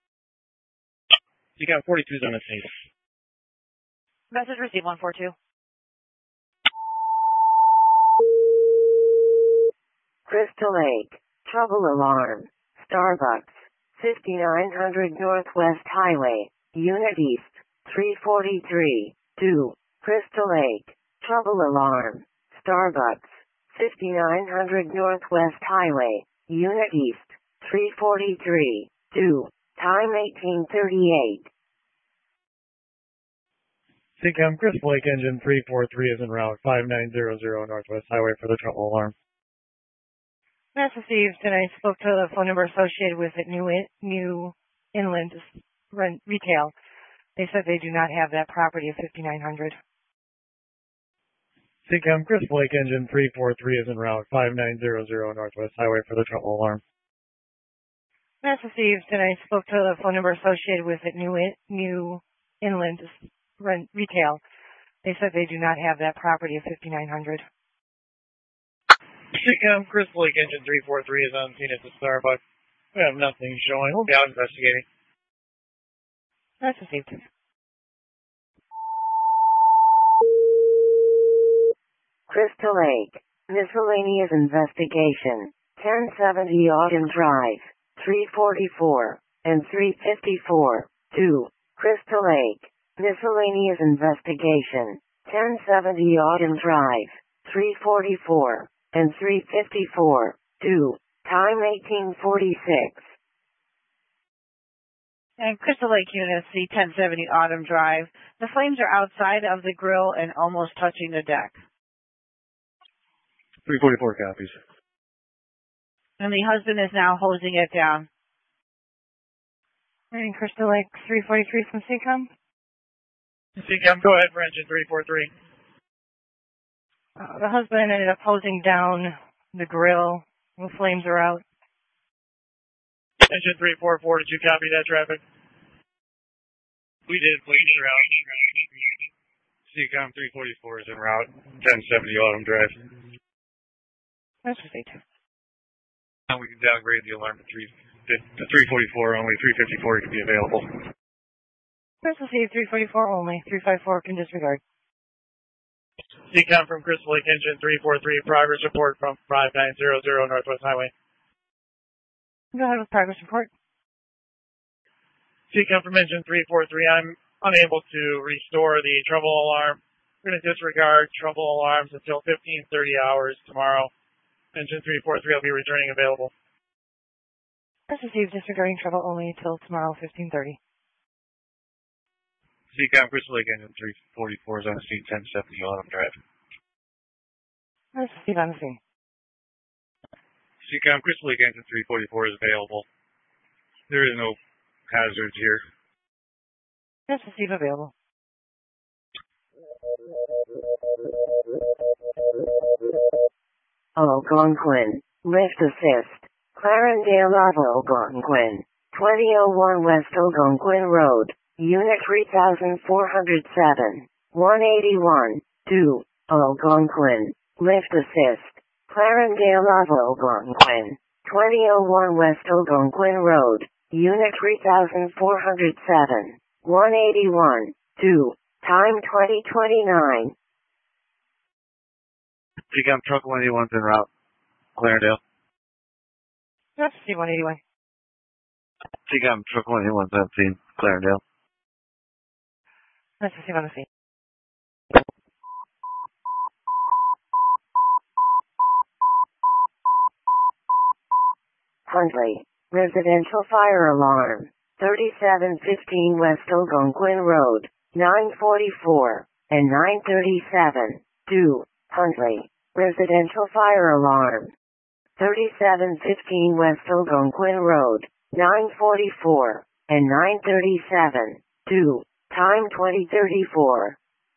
You got forty-twos on the scene. Message received one four two. Crystal Lake. Trouble alarm. Starbucks. fifty-nine hundred Northwest Highway. Unit East. three forty-three. two. Crystal Lake. Trouble alarm. Starbucks. fifty-nine hundred Northwest Highway. Unit East. three forty-three. two. Time eighteen thirty-eight. Seacom, Crystal Lake engine three four three is en route, five nine zero zero Northwest Highway for the trouble alarm. That's received, and I spoke to the phone number associated with it, New, in, New Inland Rent Retail. They said they do not have that property of fifty-nine hundred. Seacom, Crystal Lake engine three four three is en route, five nine zero zero Northwest Highway for the trouble alarm. That's received, and I spoke to the phone number associated with it, New, in, New Inland Rent Retail. They said they do not have that property of fifty-nine hundred. Seacom, Crystal Lake engine three four three is on scene at the Starbucks. We have nothing showing. We'll be out investigating. That's received. Crystal Lake. Miscellaneous investigation. ten seventy Autumn Drive. three forty-four and three fifty-four. two. Crystal Lake. Miscellaneous investigation. ten seventy Autumn Drive. three forty-four and three fifty-four. two. Time eighteen forty-six. And Crystal Lake Unit C, ten seventy Autumn Drive. The flames are outside of the grill and almost touching the deck. three forty-four copies. And the husband is now hosing it down. And Crystal Lake three forty-three from Seacom. Seacom, go ahead for engine three four three. Uh, the husband ended up hosing down the grill. The flames are out. Engine three four four, did you copy that traffic? We did, flames are out. C-Com three forty-four is en route, ten seventy Autumn Drive. That's received. And we can downgrade the alarm to three, to three forty-four only. three fifty-four can be available. That's received. three forty-four only. three fifty-four can disregard. C-Com from Crystal Lake Engine three four three, progress report from five nine zero zero Northwest Highway. Go ahead with progress report. C-Com from Engine three four three, I'm unable to restore the trouble alarm. We're going to disregard trouble alarms until fifteen thirty hours tomorrow. Engine three four three will be returning available. That's received. Disregarding trouble only until tomorrow, fifteen thirty. C-Com Crystal Lake Engine three forty-four is on scene, ten seventy Autumn Drive. That's received on the scene. C-Com Crystal Lake Engine three forty-four is available. There is no hazards here. That's received available. Algonquin, lift assist. Clarendale Ave Algonquin, twenty oh one West Algonquin Road, Unit three thousand four hundred seven, one eighty-one, two, Algonquin, lift assist. Clarendale Ave Algonquin, twenty oh one West Algonquin Road, Unit three thousand four hundred seven, one eighty-one, two, time twenty twenty-nine. C-Com Truck one eighty-one's en route. Clarendale. That's C one eighty-one. C-Com Truck one eighty-one's on scene. Clarendale. That's received on the scene. Huntley, residential fire alarm, thirty-seven fifteen West Algonquin Road, nine forty-four, and nine thirty-seven, two, Huntley, residential fire alarm, thirty-seven fifteen West Algonquin Road, nine forty-four, and nine thirty-seven, two, time twenty thirty-four.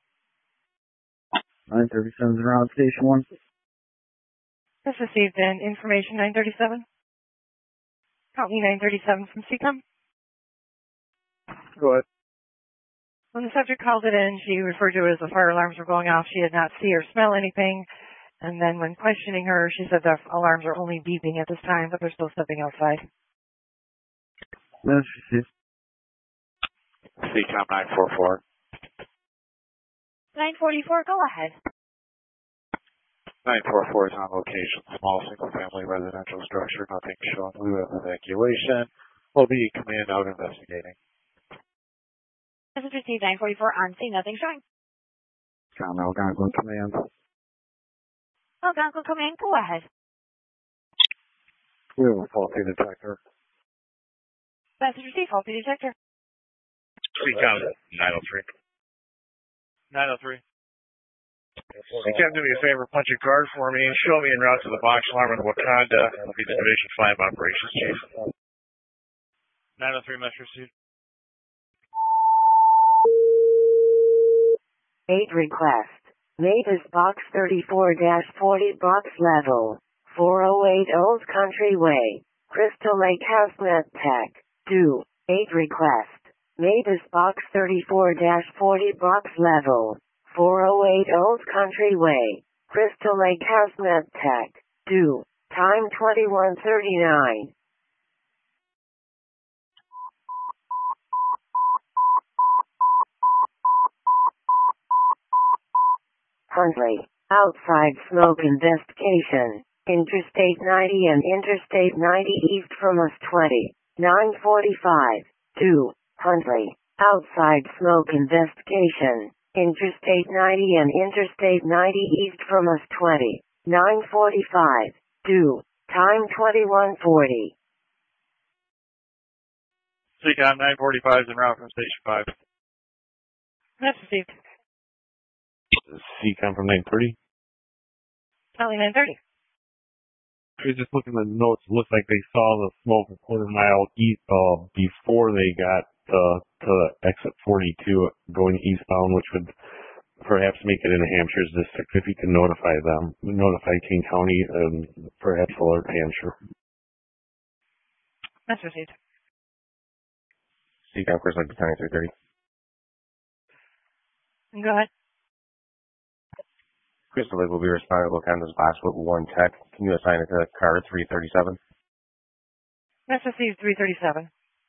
nine thirty-seven is around Station one. That's received in information nine thirty-seven. Count me nine thirty-seven from C-Com. Go ahead. When the subject called it in, she referred to it as the fire alarms were going off. She did not see or smell anything. And then when questioning her, she said the alarms are only beeping at this time, but they're still stepping outside. That's received. C-Com nine forty-four. nine forty-four, go ahead. nine forty-four is on location. Small single-family residential structure. Nothing shown. We have evacuation. We'll be command out investigating. Message received nine forty-four on scene. Nothing showing. Com Algonquin Command. Algonquin Command, go ahead. We have a faulty detector. Message received. Faulty detector. C-Com nine oh three. nine oh three. C-Com, do me a favor, punch your card for me and show me en route to the box alarm in Wakanda. I'll be the Division five Operations Chief. nine oh three, message received. eight request. Mavis Box thirty-four forty Box Level, four oh eight Old Country Way, Crystal Lake Hazmat Tech, two, eight request. Mavis Box thirty-four forty Box Level, four oh eight Old Country Way, Crystal Lake Hazmat Tech, two, time twenty-one thirty-nine. Huntley, outside smoke investigation, Interstate ninety and Interstate ninety east from us twenty, nine forty-five, two, Huntley, outside smoke investigation, Interstate ninety and Interstate ninety east from us twenty, nine forty-five, two, time twenty-one forty. C-Com nine forty-five is en route from Station five. That's received. C-Com from nine thirty. Probably nine thirty. I was just looking at the notes. It looks like they saw the smoke a quarter mile east uh, before they got uh, to exit forty-two going eastbound, which would perhaps make it into Hampshire's district. If you can notify them, notify King County, and perhaps alert Hampshire. That's received. C-Com Crystal Lake nine thirty. Go ahead. Crystal Lake will be responding to Wakanda's box with one tech. Can you assign it to car three thirty-seven? That's received three thirty-seven.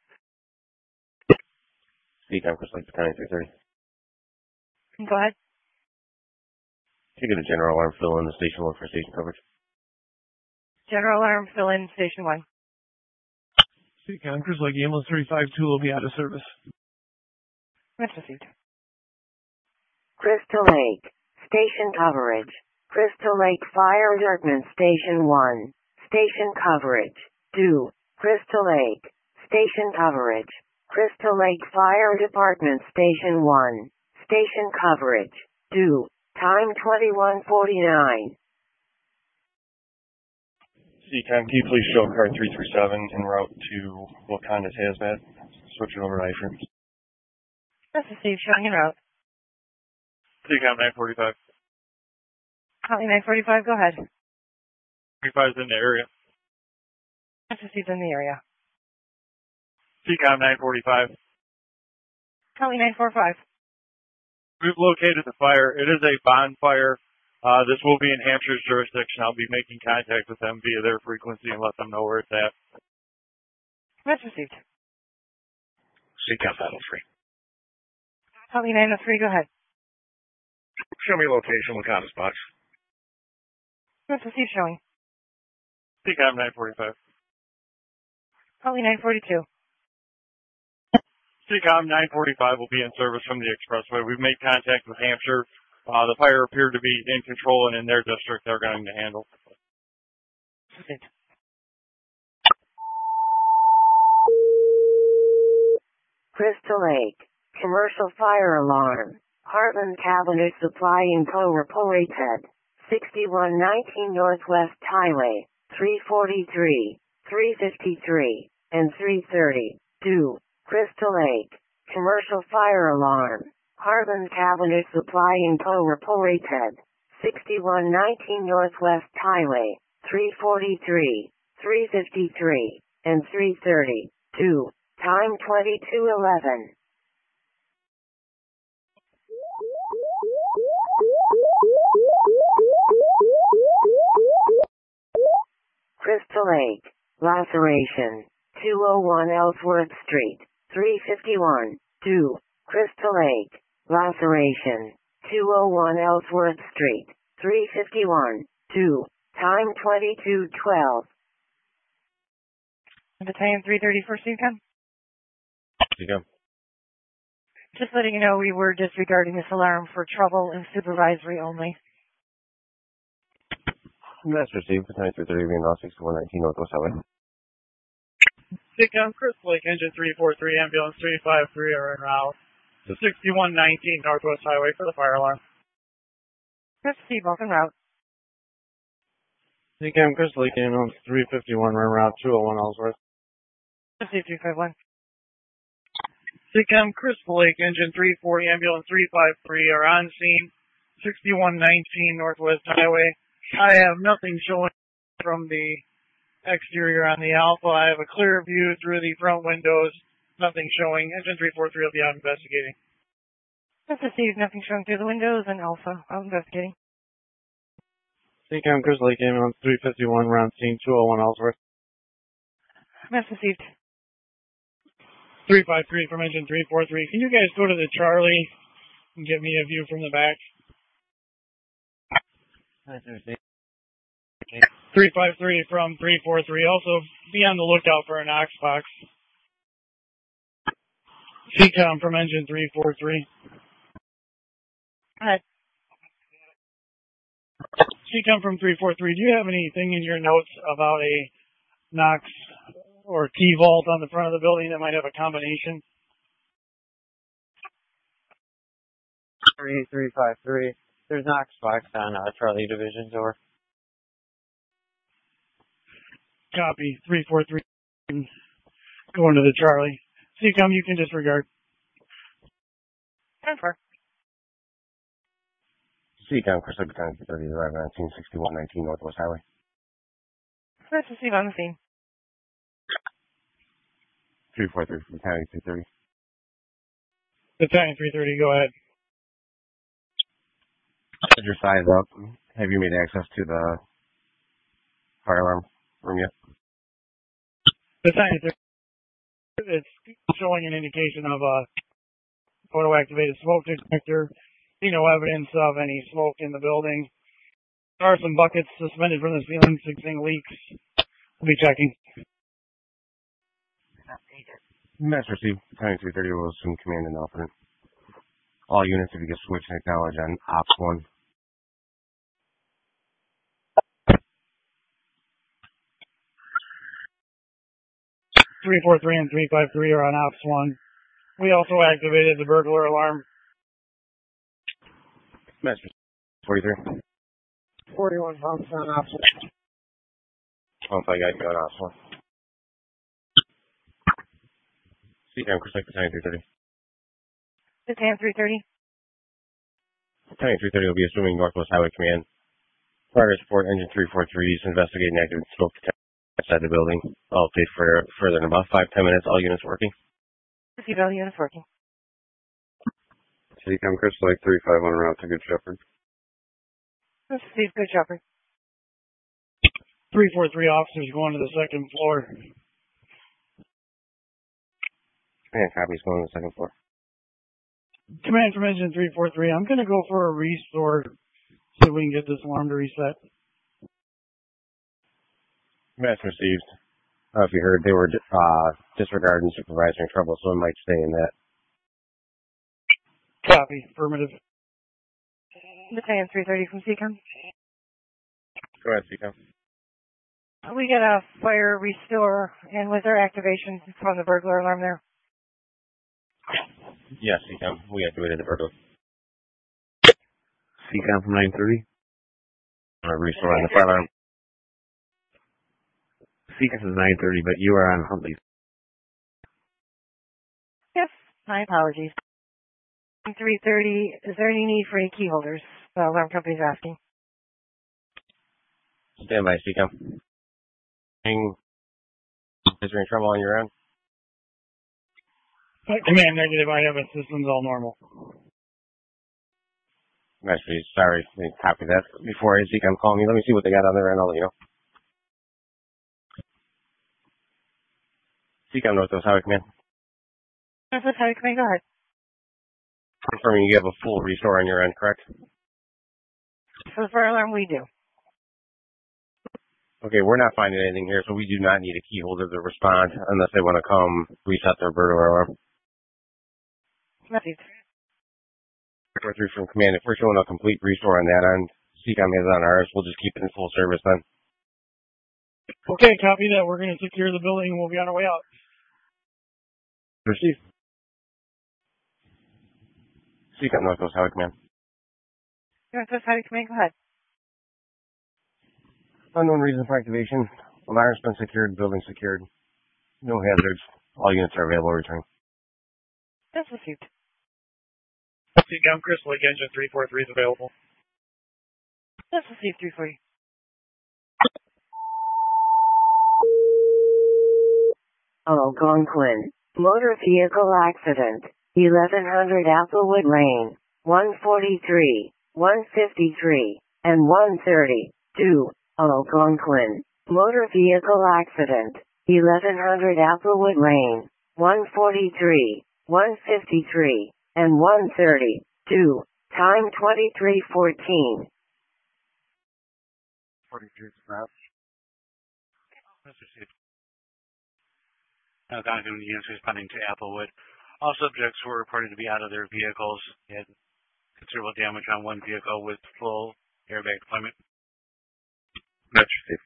Speak on Crystal Lake Battalion three thirty. Go ahead. Can you get a general alarm fill in the station one for station coverage? General alarm, fill in station one. Seacom, Crystal Lake Ambulance three five two will be out of service. That's received. Crystal Lake, station coverage. Crystal Lake Fire Department Station one, station coverage. two. Crystal Lake, station coverage. Crystal Lake Fire Department Station one, station coverage. two. Time twenty-one forty-nine. Seacom, can you please show car three three seven en route to Wakanda's hazmat? Switch it over to iframe. That's received, showing en route. Seacom nine forty-five. Holly nine forty-five, go ahead. forty-five is in the area. That's received in the area. Seacom nine forty-five. Holly nine forty-five. We've located the fire. It is a bonfire. Uh, this will be in Hampshire's jurisdiction. I'll be making contact with them via their frequency and let them know where it's at. That's received. Seacom five oh three. Holly nine oh three, go ahead. Show me location, Wakanda's box. That's received, showing. Seacom nine forty-five. Holly nine forty-two. Seacom nine forty-five will be in service from the expressway. We've made contact with Hampshire. Uh, the fire appeared to be in control, and in their district, they're going to handle. Crystal Lake, commercial fire alarm. Heartland Cabinet Supply and Co. reported sixty-one nineteen Northwest Highway, three forty-three, three fifty-three, and three thirty-two. Crystal Lake, commercial fire alarm. Heartland Cabinet Supply and Co. reported sixty-one nineteen Northwest Highway, three forty-three, three fifty-three, and three thirty-two. Time twenty-two eleven. Crystal Lake, laceration, two oh one Ellsworth Street, three fifty-one, two. Crystal Lake, laceration, two oh one Ellsworth Street, three fifty-one, two. Time twenty-two twelve. Battalion three thirty for Seacom? Seacom. Just letting you know we were disregarding this alarm for trouble and supervisory only. That's received. Battalion three thirty being lost sixty-one nineteen Northwest Highway. Seacom, Crystal Lake, engine three four three, ambulance three five three are en route to sixty-one nineteen Northwest Highway for the fire alarm. That's received, both en route. Seacom, Crystal Lake Ambulance three fifty-one, run route two oh one Ellsworth. Received three five one. Seacom, Crystal Lake, engine three forty, ambulance three five three are on scene, sixty-one nineteen Northwest Highway. I have nothing showing from the exterior on the Alpha. I have a clear view through the front windows. Nothing showing. Engine three four three will be out investigating. That's received. Nothing showing through the windows and Alpha. Out investigating. Seacom, Crystal Lake Ambulance three fifty-one, round scene two oh one Ellsworth. That's received. three five three from engine three four three. Can you guys go to the Charlie and give me a view from the back? That's received. three five three from three four three. Also, be on the lookout for a Knox box. Seacom from engine three four three. Go ahead. Seacom from three four three. Do you have anything in your notes about a Knox or T-vault on the front of the building that might have a combination? three three five three. There's Knox box on uh, Charlie Division door. Copy. three four three. Going to the Charlie. Seacom, you can disregard. ten four. Seacom, Crystal Lake Battalion three thirty, arriving on scene sixty-one nineteen Northwest Highway. That's received on the scene. three four three from Battalion three thirty. Battalion three thirty, go ahead. Set your size up. Have you made access to the fire alarm room yet? The sign is it's showing an indication of a photo-activated smoke detector. See no evidence of any smoke in the building. There are some buckets suspended from the ceiling, fixing leaks. We'll be checking. That's received. County three thirty will assume command and alternate. All units, if you could switch and acknowledge on Ops one. three four three and three five three are on Ops one. We also activated the burglar alarm. Master forty-three. forty-one pumps on Ops one. Oh, if I got you on Ops one. C CAM, Chris, like the County three thirty. The T A M three thirty. County three thirty will be assuming Northwest Highway Command. Progress report, engine three forty-three is investigating active smoke detector outside the building. I'll update for further in about five, ten minutes. All units working. Receive all units working. C CAM, Chris, like three five one route to Good Shepherd. Receive Good Shepherd. three four three officers going to the second floor. Command copies going to the second floor. Command from engine three four three. I'm going to go for a restore so we can get this alarm to reset. Command received. Uh, if you heard, they were uh, disregarding supervisory trouble, so it might stay in that. Copy. Affirmative. The T A M three thirty from C CAM. Go ahead, C CAM. We got a fire restore, and was there activation from the burglar alarm there? Yes, C CAM. We activated the burglar. C CAM from nine thirty. Uh, restore on the fire alarm. C CAM is nine thirty, but you are on Huntley. Yes, my apologies. three thirty, is there any need for any key holders? The alarm company's asking. Stand by, C CAM. Is there any trouble on your end? Command negative, I have it. Systems all normal. Master, sorry. Let me copy that before I C CAM call me. Let me see what they got on their end. I'll let you know. C CAM Northwest Highway Command. Northwest Highway Command, go ahead. Confirming you have a full restore on your end, correct? For the fire alarm, we do. Okay, we're not finding anything here, so we do not need a key holder to respond unless they want to come reset their burglar alarm. Received. four three from command. If we're showing a complete restore on that end, C CAM is on ours. We'll just keep it in full service then. Okay, copy that. We're going to secure the building and we'll be on our way out. Received. C CAM Northwest Highway Command. Northwest Highway Command, go ahead. Unknown reason for activation. Alarm's been secured. Building secured. No hazards. All units are available. Return. That's received. C CAM, Chris Lake, engine three four three is available. That's received, three forty. Algonquin. Motor vehicle accident. eleven hundred Applewood Lane. one forty-three, one fifty-three, and one thirty-two. Algonquin. Motor vehicle accident. eleven hundred Applewood Lane. one forty-three, one fifty-three, and one thirty-two. Time twenty-three fourteen. forty-three snap. That's received. Algonquin units responding to Applewood. All subjects were reported to be out of their vehicles. They had considerable damage on one vehicle with full airbag deployment. That's received.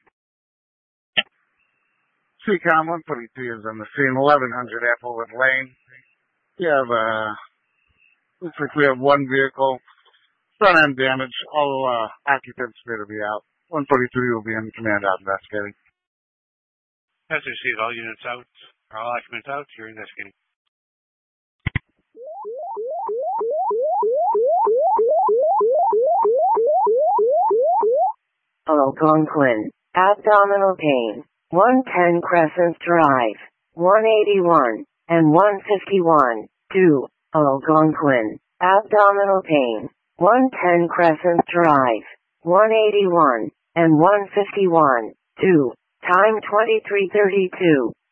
C CAM one forty-two is on the scene, eleven hundred Applewood Lane. You have, uh, looks like we have one vehicle, front end damage. All uh, occupants appear to be out. one forty-three will be in command out investigating. That's received. All units out. All occupants out. You're investigating. Algonquin. Abdominal pain. one ten Crescent Drive. one eighty-one and one fifty-one. two. Algonquin. Abdominal pain. one ten Crescent Drive, one eighty-one, and one fifty-one. two. Time twenty-three thirty-two.